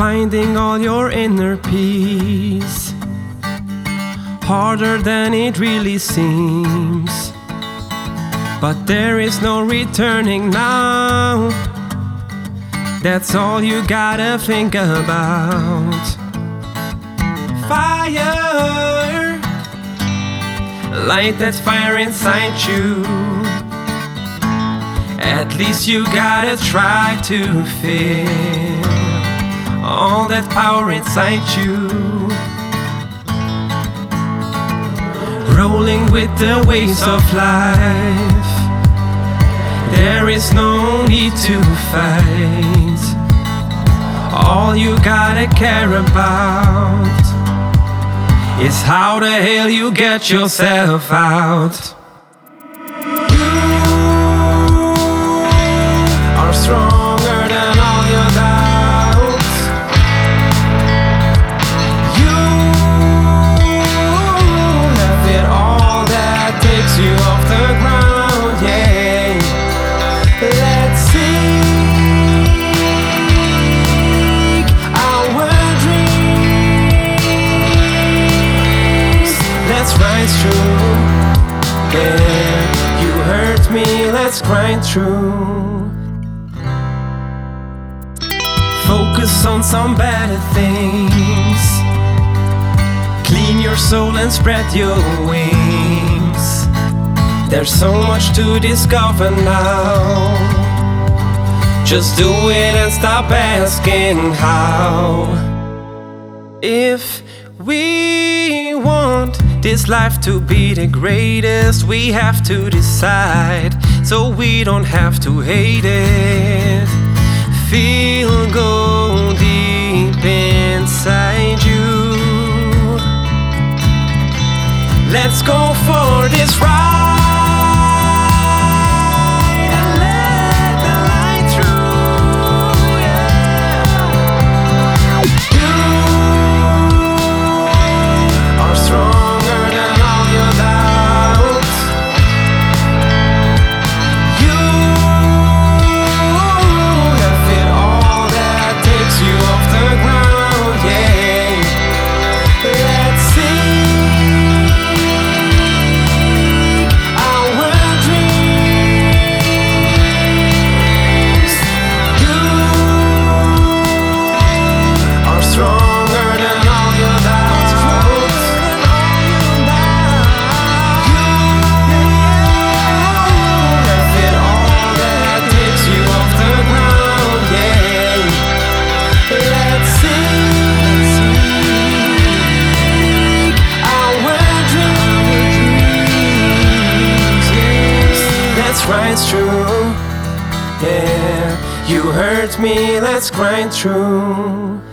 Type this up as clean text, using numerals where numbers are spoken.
finding all your inner peace, harder than it really seems. But there is no returning now. That's all you gotta think about. Fire, light that fire inside you. At least you gotta try to feel all that power inside you. Rolling with the waves of life, there is no need to fight. All you gotta care about is how the hell you get yourself out. You are stronger than all your doubts. You have it all that takes you off the ground, yeah. Let's seek our dreams. Let's rise through. Yeah, you hurt me, let's grind through. Focus on some better things. Clean your soul and spread your wings. There's so much to discover now. Just do it and stop asking how. If we want this life to be the greatest, we have to decide, so we don't have to hate it. Feel go deep inside you. Let's go for this ride. Rise through, yeah. You hurt me, let's grind through.